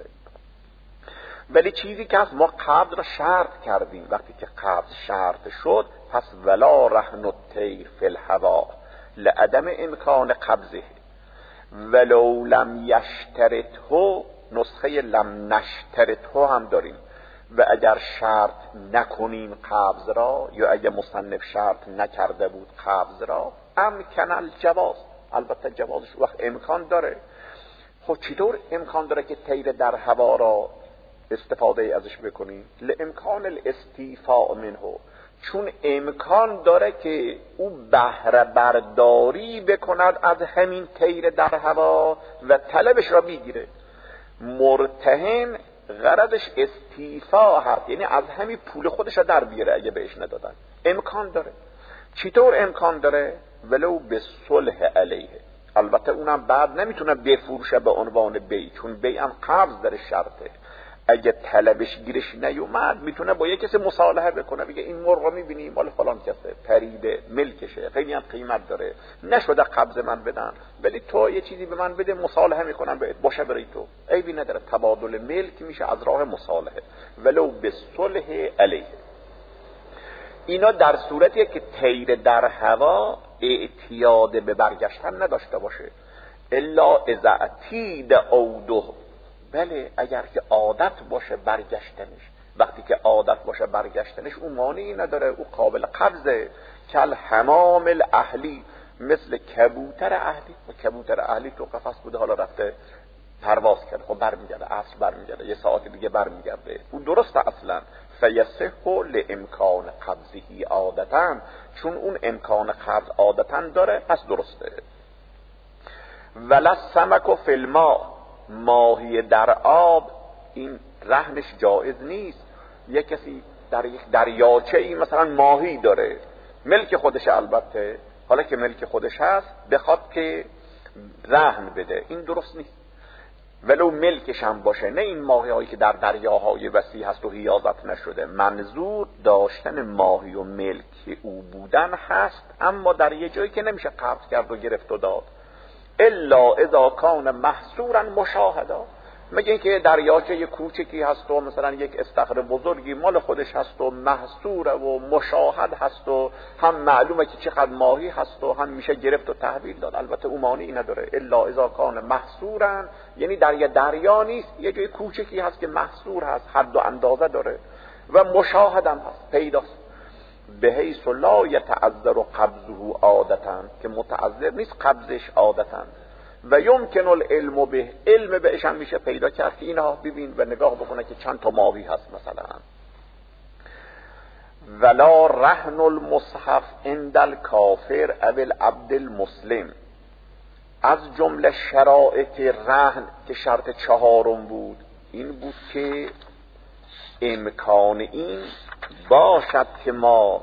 ولی چیزی که از ما قبض را شرط کردیم، وقتی که قبض شرط شد پس ولا رهن الطیر فی الهوا لعدم امکان قبضه ولو لم یشترطه، نسخه لم نشترطه هم داریم، و اگر شرط نکنیم قبض را، یا اگر مصنف شرط نکرده بود قبض را، امکن الجواز، البته جوازش وقت امکان داره. خب چطور امکان داره که طیر در هوا را استفاده ازش بکنیم؟ لامکان الاستیفاء منه، چون امکان داره که او بهره برداری بکند از همین طیر در هوا و طلبش را بگیره. مرتهن غرضش استیفاء هست، یعنی از همین پول خودش را در بیاره اگه بهش ندادن. امکان داره. چطور امکان داره؟ ولو به صلح علیه، البته اونم بعد نمیتونه بفروشه به عنوان بی، چون بی هم قبض در شرطه. اگه طلبش گیرش نیومد میتونه با یک کسی مصالحه بکنه، بگه این مرغ رو میبینی مال فلان کسه، پریده، ملکشه، خیلی هم قیمت داره، نشده قبض من بدن ولی تو یه چیزی به من بده، مصالحه میکنم بهت، باشه برای تو، عیبی نداره، تبادل ملک میشه از راه مصالحه ولو به صلح علیه. اینا در صورتیه که طیر در هوا اعتیاد به برگشتن نداشته باشه، الا اذا اعتید عوده، بله اگر که عادت باشه برگشتنش، وقتی که عادت باشه برگشتنش اون مانعی نداره، او قابل قبضه. کل حمام الاهلی، مثل کبوتر اهلی، و کبوتر اهلی تو قفس بوده حالا رفته پرواز کرد، خب برمیگرده، عصر برمیگرده، یه ساعت دیگه برمیگرده، اون درسته اصلا. فیصح لامکان قبضه عادتا، چون اون امکان قبض عادتا داره پس درسته. ولا سمک فی الماء، ماهی در آب این رهنش جایز نیست. یک کسی در یک دریاچه ای مثلا ماهی داره، ملک خودش البته، حالا که ملک خودش هست بخواد که رهن بده، این درست نیست ولو ملکش هم باشه. نه این ماهی هایی که در دریاهای وسیع هست و حیازت نشده، منظور داشتن ماهی و ملک او بودن هست، اما در یه جایی که نمیشه قبض کرد و گرفت و داد. الا اذا کان محصورا مشاهدا، مگه اینکه دریاچه کوچکی هست و مثلا یک استخر بزرگی مال خودش هست و محصور و مشاهد هست و هم معلومه که چقدر ماهی هست و هم میشه گرفت و تحویل داد. البته او معنی نداره. الا اذا کان محصورا یعنی در یه دریا نیست، یه جای کوچکی هست که محصور هست، حد و اندازه داره و مشاهد هم هست، پیداست. بحیث لا یتعذر قبضه عادتا، که متعذر نیست قبضش عادتا. و یمکن العلم به، علم بهش هم میشه پیدا کرد که اینا ببین و نگاه بکنه که چند تا ماهی هست مثلا. ولا رهن المصحف عند الکافر او العبد المسلم، از جمله شرایط رهن که شرط چهارم بود این بود که امکان این باشد که ما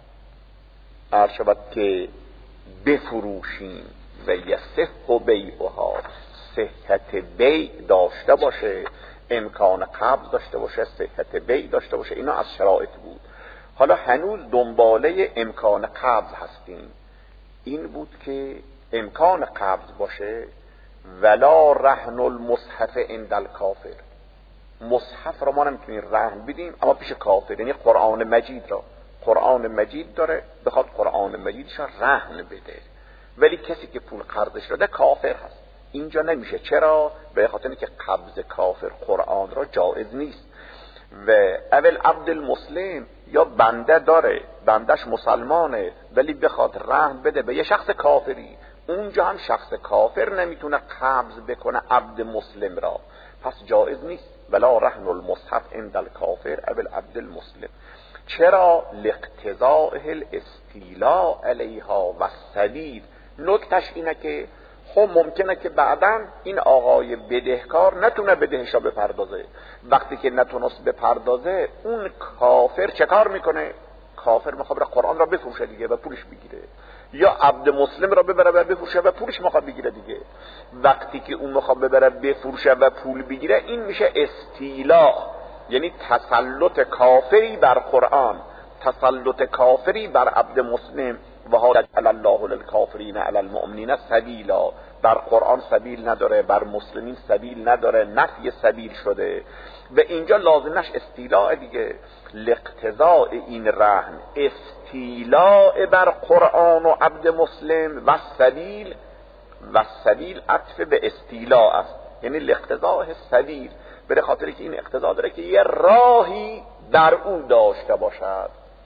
عرض شود که بفروشیم و یصح بیعها، صحت بیع داشته باشه، امکان قبض داشته باشه، صحت بیع داشته باشه. اینا از شرایط بود. حالا هنوز دنباله امکان قبض هستیم. این بود که امکان قبض باشه. ولا رهن المصحف عند الکافر، مصحف را ما نمیتونیم رهن بدیم اما پیش کافر، یعنی قرآن مجید را، قرآن مجید داره بخواد قرآن مجیدش را رهن بده، ولی کسی که پول قرضش داده کافر هست، اینجا نمیشه. چرا؟ به خاطر اینکه قبض کافر قرآن را جایز نیست. و اول عبد المسلم، یا بنده داره، بندش مسلمانه ولی بخواد رهن بده به یه شخص کافری، اونجا هم شخص کافر نمیتونه قبض بکنه عبد مسلم را، پس جایز نیست. ولا رهن المصحف عند الکافر اول عبد المسلم. چرا؟ لاقتضاء الاستیلاء علیها و السبیل. نکتش اینه که خب ممکنه که بعداً این آقای بدهکار نتونه بدهش را بپردازه. وقتی که نتونست بپردازه اون کافر چه کار میکنه؟ کافر میخواد بره قرآن را بفروشه دیگه و پولش بگیره، یا عبد مسلم را ببره و بفروشه و پولش میخواد بگیره دیگه. وقتی که اون میخواد ببره بفروشه و پول بگیره این میشه استیلاء، یعنی تسلط کافری بر قرآن، تسلط کافری بر عبد مسلم. و ها علی الله للکافرین علی المؤمنین سبیلا، بر قرآن سبیل نداره، بر مسلمین سبیل نداره، نفی سبیل شده و اینجا لازمش استیلاء دیگه. لاقتضاء این رهن استیلاء بر قرآن و عبد مسلم و سبیل، و سبیل عطف به استیلاء است، یعنی لاقتضاء سبیل، به خاطر که این اقتضا داره که یه راهی در اون داشته باشد.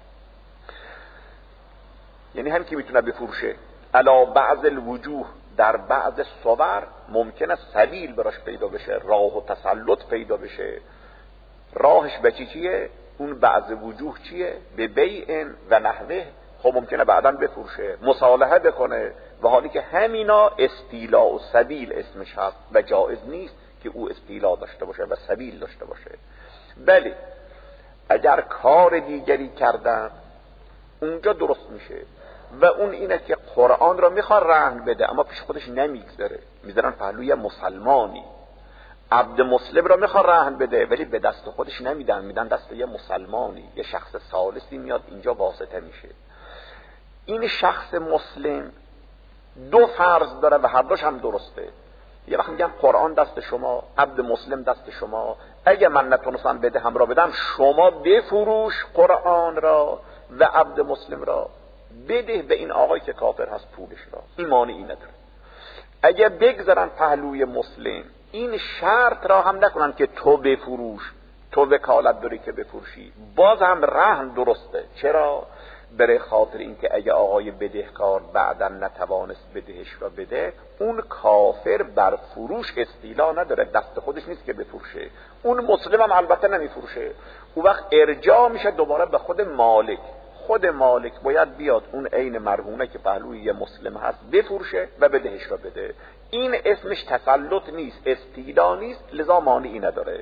یعنی هم که میتونه بفروشه علا بعض الوجوه، در بعض صور ممکنه سبیل براش پیدا بشه، راه و تسلط پیدا بشه. راهش به چی چیه؟ اون بعض وجوه چیه؟ به بیع و نحوه. خب ممکنه بعداً بفروشه، مصالحه بکنه، و حالی که همینا استیلاء و سبیل اسمش هست و جایز نیست که او استیلاء داشته باشه و سبیل داشته باشه. بله اگر کار دیگری کردن اونجا درست میشه، و اون اینه که قرآن را میخواد رهن بده اما پیش خودش نمیگذاره، میذارن پهلوی مسلمانی. عبد مسلم را میخواد رهن بده ولی به دست خودش نمیدن، میدن دست یه مسلمانی، یه شخص ثالثی میاد اینجا واسطه میشه. این شخص مسلم دو فرض داره و هر دوش هم درسته. یه وقت میگم قرآن دست شما، عبد مسلم دست شما، اگه من نتونستم بده هم را بدم، شما بفروش قرآن را و عبد مسلم را بده به این آقای که کافر هست پولش را، این مانعی نداره. اگه بگذارن پهلوی مسلم، این شرط را هم نکنن که تو بفروش، تو وکالت داری که بفروشی، باز هم رهن درسته. چرا؟ برای خاطر اینکه اگه آقای بدهکار بعداً نتوانست بدهش را بده، اون کافر بر فروش استیلا نداره، دست خودش نیست که بفروشه. اون مسلم هم البته نمیفروشه، اون وقت ارجاع میشه دوباره به خود مالک. خود مالک باید بیاد اون عین مرهونه که پهلوی یه مسلم هست بفروشه و بدهش را بده. این اسمش تسلط نیست، استیلا نیست، لذا مانعی نداره.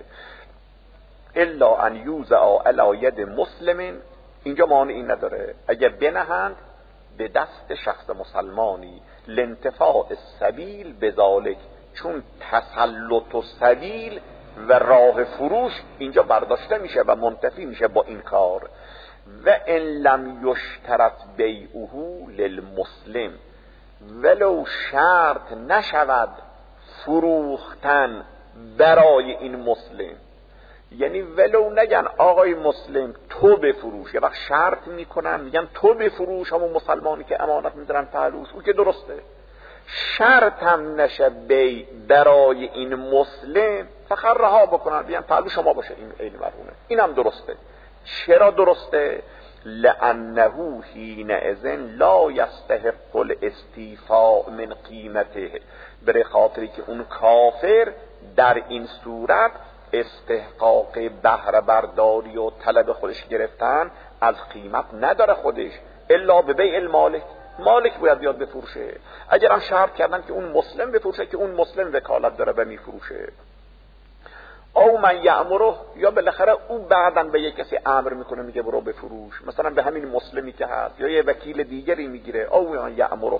الا ان یوزع علی ید مسلم، اینجا مانعی نداره اگر بنهند به دست شخص مسلمانی، لانتفاع السبیل بذالک، چون تسلط و سبیل و راه فروش اینجا برداشته میشه و منتفی میشه با این کار. و ان لم یشترط بیعه للمسلم، ولو شرط نشود فروختن برای این مسلم. یعنی ولو نگن آقای مسلم تو بفروش، یه وقت شرط میکنن میگن تو بفروش، همون مسلمانی که امانت میذارن پهلوش، او که درسته. شرط هم نشه بی برای این مسلم، فقط رها بکنن بیان پهلو شما باشه، این عین مرهونه. این هم درسته. چرا درسته؟ لأنه حینئذ لا یستحق الاستیفاء من قیمته، برای خاطری که اون کافر در این صورت استحقاق بهره برداری و طلب خودش گرفتن از قیمت نداره خودش، الا به بیع المالک. مالک باید بیاد بفروشه. اگر هم شرط کردن که اون مسلم بفروشه، که اون مسلم وکالت داره و میفروشه. او من یأمره، یا بالاخره او بعداً به یک کسی امر میکنه میگه برو بفروش، مثلا به همین مسلمی که هست، یا یه وکیل دیگری میگیره. او من یأمره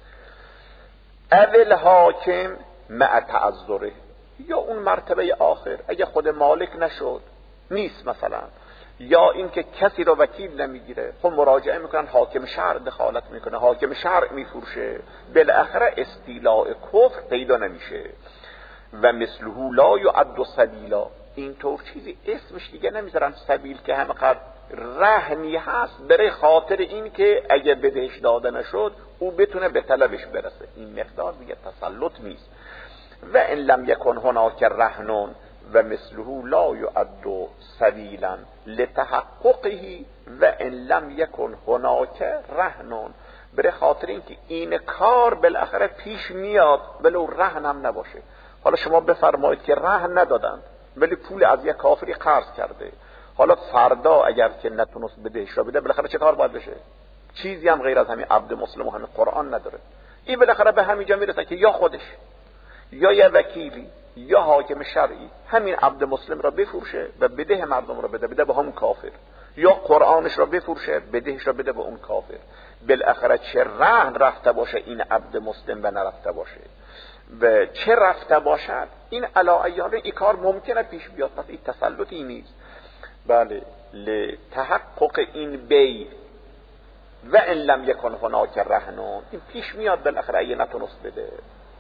اول حاکم مع تعذره، یا اون مرتبه آخر اگه خود مالک نشد نیست مثلا، یا اینکه کسی رو وکیل نمیگیره، خب مراجعه میکنن حاکم شرع دخالت میکنه، حاکم شرع میفروشه، بالاخره استیلاء کفر پیدا نمیشه. و مثله لا یعد سبیلا، اینطور چیزی اسمش دیگه نمیذارن سبیل که همقدر رهنی هست برای خاطر این که اگه بدهش داده نشد او بتونه به طلبش برسه. این مقدار دیگه تسلط نیست. و ان لم یکن هناک رهنون و مثله لا یعد سبیلا لتحققه و ان لم یکن هناک رهنون، برای خاطر این که این کار بالاخره پیش میاد ولو رهن هم نباشه. حالا شما بفرمایید که رهن ندادن ولی پول از یک کافری قرض کرده، حالا فردا اگر که نتونست بدهش را بده بالاخره چه کار باید بشه؟ چیزی هم غیر از همین عبد مسلم و همین قرآن نداره. این بالاخره به همین جا میرسه که یا خودش یا یه وکیلی یا حاکم شرعی همین عبد مسلم را بفروشه و بده مردم را بده بده به همون کافر، یا قرآنش را بفروشه بدهش را بده به اون کافر. بالاخره چه رهن رفته باشه این عبد مسلم و نرفته باشه و چه رفته باشد، این علاعیانه این کار ممکنه پیش بیاد، پس این تسلطی نیست. بله، لتحقق این بی و ان لم یکن هناک رهنون، این پیش میاد بالاخره اگه نتونست بده.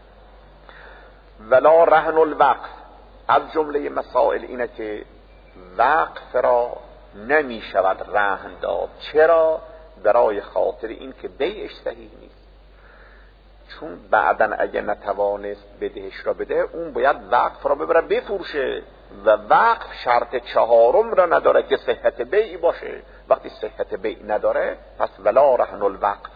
ولا رهن الوقف، از جمله مسائل اینه که وقف را نمی شود رهن داد. چرا؟ برای خاطر این که بیعش صحیح نیست، چون بعدن اگه نتوانست بدهش را بده اون باید وقف را ببره بفروشه و وقف شرط چهارم را نداره که صحت بیع باشه. وقتی صحت بیع نداره پس ولا رهن الوقف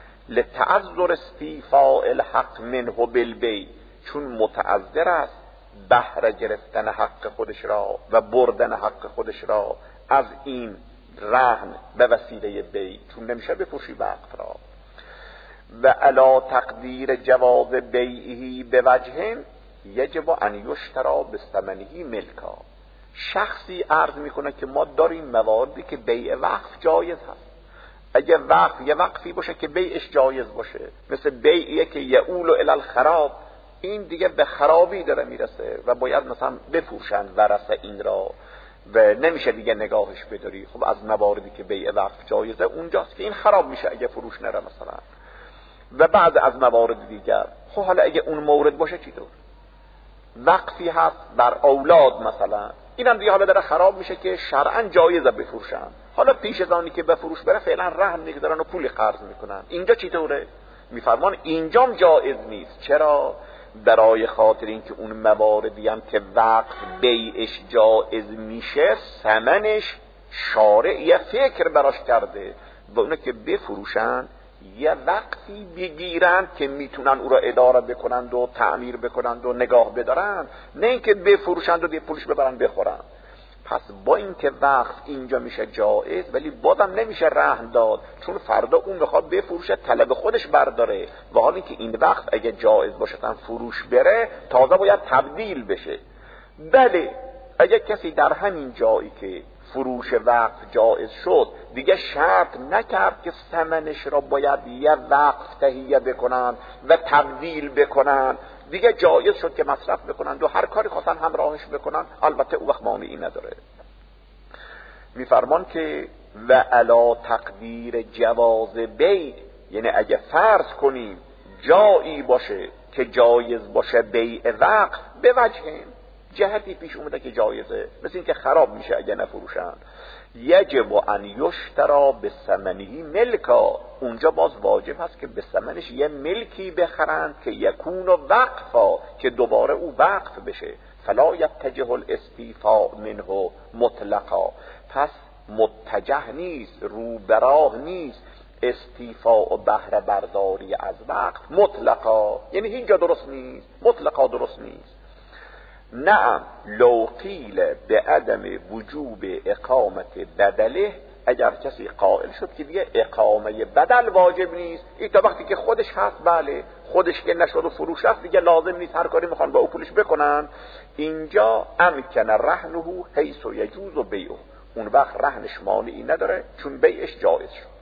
لتعذر استیفاء الحق منه بالبیع، چون متعذر است بهره گرفتن حق خودش را و بردن حق خودش را از این رهن به وسیله بیع، چون نمیشه بفروشی وقف را. و علا تقدیر جواز بیعه به وجه یجب ان یشترا بثمنه ملکا. شخصی عرض میکنه که ما داریم مواردی که بیع وقف جایز هست، اگه وقف یه وقفی باشه که بیعش جایز باشه، مثل بیعیه که یعول الی الخراب، این دیگه به خرابی داره میرسه و باید مثلا بفروشن ورثه این را و نمیشه دیگه نگاهش بداری. خب از مواردی که بیع وقف جایزه اونجاست که این خراب میشه اگه فروش نره مثلا. و بعد از موارد دیگر، خب حالا اگه اون مورد باشه چی دور؟ وقفی هست بر اولاد مثلا، اینم دیگه حالا داره خراب میشه که شرعاً جایزه بفروشن، حالا پیش از آنی که بفروش بره فعلا رهن میگذارن و پول قرض میکنن. اینجا چی طوره؟ میفرمان اینجام جایز نیست. چرا؟ برای خاطر اینکه اون مواردی هم که وقف بیعش جایز میشه ثمنش شارع یه فکر براش کرده و اونه که بفروشن یه وقتی بگیرن که میتونن او را اداره بکنند و تعمیر بکنند و نگاه بدارن، نه اینکه بفروشند و دیگه پولش ببرن بخورن. پس با اینکه وقف اینجا میشه جایز ولی بازم نمیشه رهن داد، چون فردا اون میخواد بفروشه طلب خودش برداره و حالا اینکه این وقت اگه جایز باشه تن فروش بره تازه باید تبدیل بشه. بله اگه کسی در همین جایی که فروش وقف جایز شد دیگه شرط نکرد که ثمنش را باید یه وقف تهیه بکنن و تبدیل بکنن، دیگه جایز شد که مصرف بکنن و هر کاری خواستن همراهش بکنن، البته او وقت مانعی نداره. میفرمان که و علا تقدیر جواز بیع، یعنی اگه فرض کنیم جایی باشه که جایز باشه بیع وقف به وجه جهتی پیش اومده که جایزه، مثل این که خراب میشه اگه نفروشن. یجب ان یشترا به ثمنه ملکا، اونجا باز واجب هست که به ثمنش یه ملکی بخرند که یکون وقفا، که دوباره او وقف بشه. فلا یتجه الاستیفاء منه مطلقا، پس متجه نیست، رو براه نیست استیفاء و بهره برداری از وقف مطلقا، یعنی هیچ جا درست نیست، مطلقا درست نیست. نعم لو قیل به عدم وجوب اقامت بدله، اگر کسی قائل شد که دیگه اقامه بدل واجب نیست، این تا وقتی که خودش هست، بله خودش که نشد و فروش هست دیگه لازم نیست هر کاری میخوان با او پولش بکنن، اینجا امکن رهنه حیث یجوز و بیعه، اون وقت رهنش مانعی نداره چون بیعش جایز شد.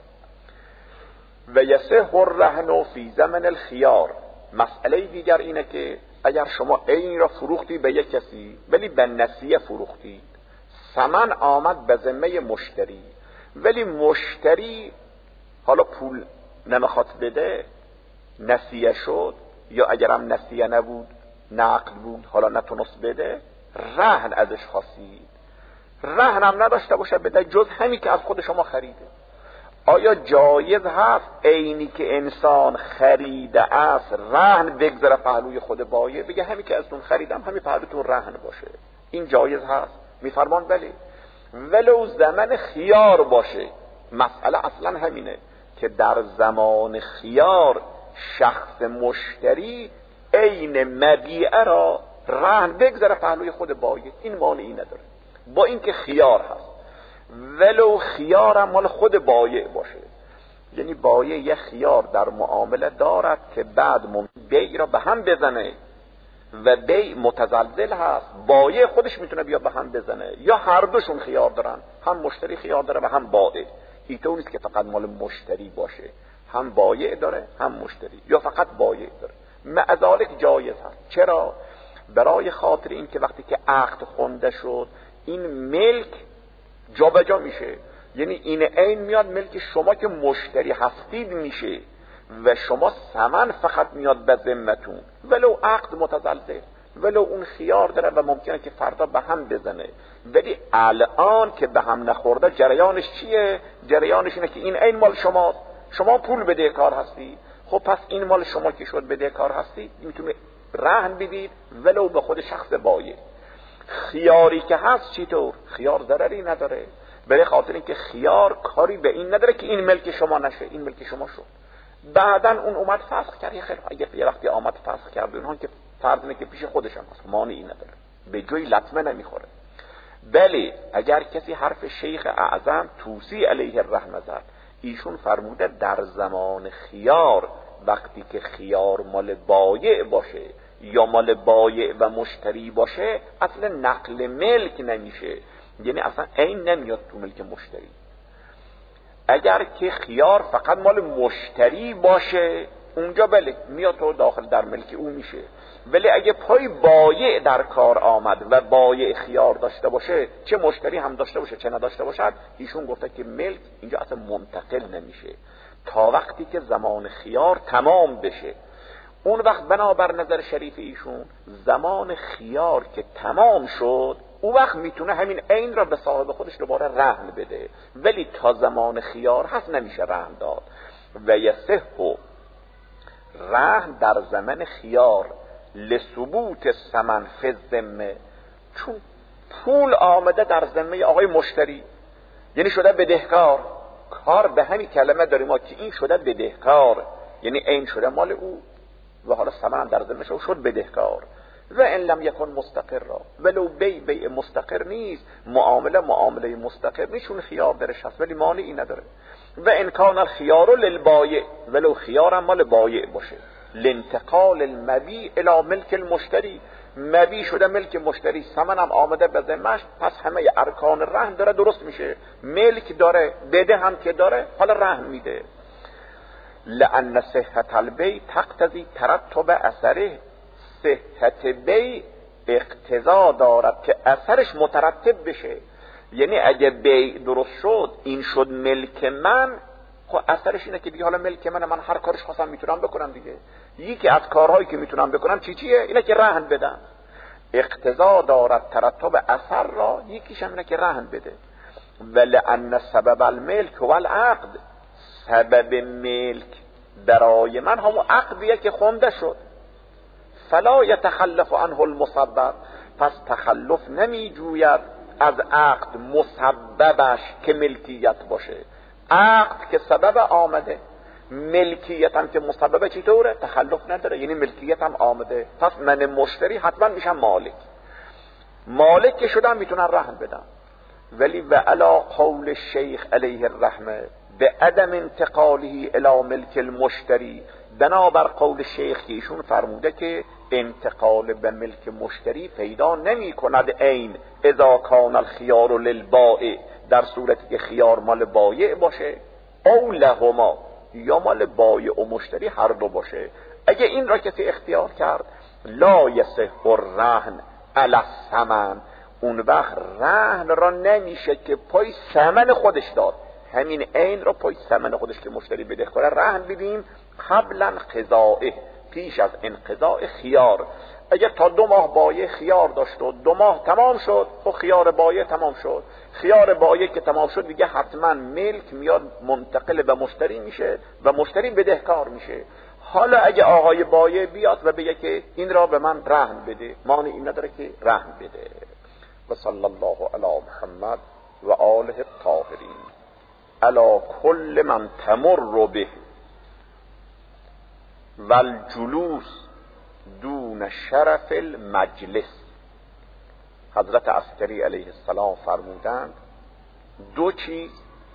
و یصح الرهن فی زمن الخیار، مسئله دیگر اینه که اگر شما این را فروختی به یک کسی ولی به نسیه فروختی، ثمن آمد به ذمه مشتری ولی مشتری حالا پول نمیخواد بده، نسیه شد، یا اگرم نسیه نبود نقد بود حالا نتونست بده، رهن ازش خواستید، رهن هم نداشته باشه بده جز همین که از خود شما خریده، آیا جایز هست اینی که انسان خریده است رهن بگذره پهلوی خود بایع، بگه همین که ازتون خریدم همین پهلوتون رهن باشه؟ این جایز هست؟ میفرمان بله، ولو زمان خیار باشه. مسئله اصلا همینه که در زمان خیار شخص مشتری عین مبیعه را رهن بگذره پهلوی خود بایع، این مانعی نداره، با اینکه خیار هست، ولو خیارم مال خود بایع باشه. یعنی بایع یه خیار در معامله دارد که بعد ممکن بیع را به هم بزنه و بیع متزلزل هست، بایع خودش میتونه بیا به هم بزنه، یا هر دوشون خیار دارن، هم مشتری خیار داره و هم بایع. اینطور نیست که فقط مال مشتری باشه، هم بایع داره هم مشتری، یا فقط بایع داره. مع ذالک جایز هست. چرا؟ برای خاطر این که وقتی که عقد خونده شد این ملک جا به جا میشه، یعنی این عین میاد ملک شما که مشتری هستید میشه و شما ثمن فقط میاد به ذمتون، ولو عقد متزلزل، ولو اون خیار داره و ممکنه که فردا به هم بزنه، ولی الان که به هم نخورده جریانش چیه؟ جریانش اینه که این عین مال شماست، شما پول بدهکار هستی، خب پس این مال شما که شد بدهکار هستی میتونه رهن بدید ولو به خود شخص بایع. خیاری که هست چطور؟ خیار ضرری نداره، برای خاطر اینکه خیار کاری به این نداره که این ملک شما نشه، این ملک شما شد. بعدن اون اومد فسخ کرد، خیلی اگه یه وقتی آمد فسخ کرد اونها که فرض اینه که پیش خودش هم هست، مانعی نداره، به جای لطمه نمیخوره. بله اگر کسی حرف شیخ اعظم توسی علیه الرحمه زد، ایشون فرموده در زمان خیار وقتی که خیار مال بایع باشه یا مال بایع و مشتری باشه اصلا نقل ملک نمیشه، یعنی اصلا این نمیاد تو ملک مشتری. اگر که خیار فقط مال مشتری باشه اونجا بله میاد تو داخل در ملک او میشه، ولی اگه پای بایع در کار آمد و بایع خیار داشته باشه، چه مشتری هم داشته باشه چه نداشته باشد، ایشون گفته که ملک اینجا اصلا منتقل نمیشه تا وقتی که زمان خیار تمام بشه. اون وقت بنابر نظر شریف ایشون زمان خیار که تمام شد اون وقت میتونه همین عین را به صاحب خودش دوباره رهن بده، ولی تا زمان خیار هست نمیشه رهن داد. و یصح رهن در زمان خیار لثبوت ثمن فی الذمه، چون پول آمده در ذمه آقای مشتری، یعنی شده بدهکار. کار به همین کلمه داریم ما که این شده بدهکار، یعنی عین شده مال او و حالا ثمن در ذمه شد شد بدهکار. و ان لم یکن مستقرا، ولو بی بی مستقر نیست، معامله معامله مستقر نیست، چون خیار درش هست ولی مانعی نداره. و ان کان الخیار للبایع، ولو خیار هم مال بایع باشه، لانتقال المبیع الی ملک المشتری، مبیع شده ملک مشتری، ثمن هم آمده به ذمه‌اش، پس همه ارکان رهن داره درست میشه، ملک داره، بده هم که داره، حالا رهن میده. لأن صحت البیع تقتضی ترتب اثره، صحت بیع اقتضا دارد که اثرش مترتب بشه، یعنی اگه بیع درست شد این شد ملک من، خب اثرش اینه که دیگه حالا ملک منه، من هر کارش خواستم میتونم بکنم دیگه. یکی از کارهایی که میتونم بکنم چی چیه؟ اینه که رهن بدم. اقتضا دارد ترتب اثر را، یکیش هم اینه که رهن بده. ولأن سبب الملک هو العقد، سبب ملک برای من همون عقدیه که خونده شد. فلا یتخلف عنه المسبب، پس تخلف نمی جوید از عقد مسببش که ملکیت باشه. عقد که سبب آمده، ملکیت هم که مسبب چطوره؟ تخلف نداره، یعنی ملکیت هم آمده. پس من مشتری حتما میشم مالک. مالک که شدم میتونم رهن بدم. ولی و علا قول شیخ علیه الرحمه به عدم انتقاله الی ملک المشتری، بنابر قول شیخ که ایشون فرموده که انتقال به ملک مشتری پیدا نمی کند عین اذا کان الخیار للبائع، در صورتی که خیار مال بایع باشه، او لهما، یا مال بایع و مشتری هر دو باشه. اگه این را کسی اختیار کرد، لا یصح الرهن علی الثمن، اون وقت رهن را نمیشه که پای ثمن خودش داد. همین عین را پای ثمن خودش که مشتری بدهکاره رهن بدیم قبلا قضائه، پیش از انقضاء خیار. اگر تا دو ماه بایع خیار داشت و دو ماه تمام شد، خب خیار بایع تمام شد. خیار بایع که تمام شد دیگه حتما ملک میاد منتقل به مشتری میشه و مشتری بدهکار میشه. حالا اگه آقای بایع بیاد و بگه که این را به من رهن بده، مانعی نداره که رهن بده. و صلی الله علی محمد و آله الطاهرین علی کل من تمر به والجلوس دون شرف المجلس. حضرت عسکری علیه السلام فرمودند دو چیز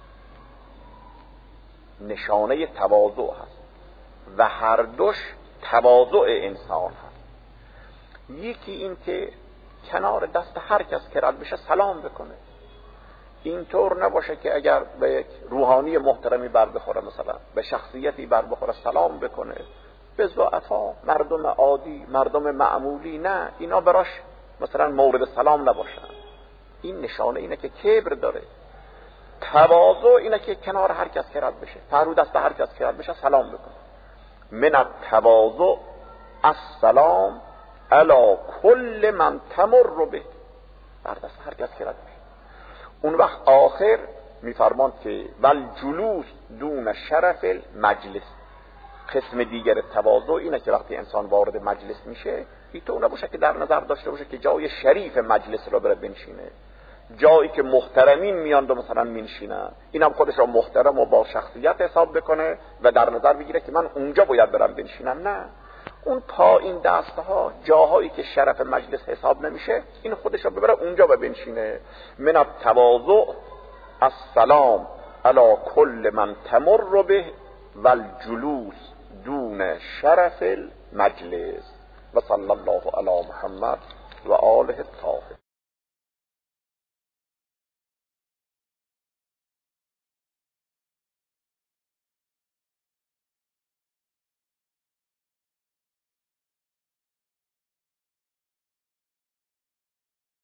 نشانه تواضع هست و هر دوش تواضع انسان هست. یکی این که کنار دست هر کس که رد بشه سلام بکنه. اینطور نباشه که اگر به یک روحانی محترمی بر بخوره، مثلا به شخصیتی بر بخوره سلام بکنه. به ضعفا، مردم عادی، مردم معمولی نه، اینا براش مثلا مورد سلام نباشن. این نشانه اینه که کبر داره. تواضع اینه که کنار هر کس که رد بشه، فرو دست هر کس که رد بشه سلام بکنه. من التواضع السلام علی کل من تمر به، بر دست هر کس که رد بشه. اون وقت آخر میفرماند که ول جلوس دون شرف المجلس. قسم دیگر تواضع اینه که وقتی انسان وارد مجلس میشه، اینطور نباشه که در نظر داشته باشه که جای شریف مجلس را بره بنشینه، جایی که محترمین میان و مثلا مینشینن، اینم خودش را محترم و با شخصیت حساب بکنه و در نظر بگیره که من اونجا باید برم بنشینم. نه، اون پایین دستها، جاهایی که شرف مجلس حساب نمیشه، این خودش را ببره اونجا و بنشینه. من التواضع السلام علی کل من تمر به والجلوس دون شرف المجلس. و صلی الله علی محمد و آله الطاهرین.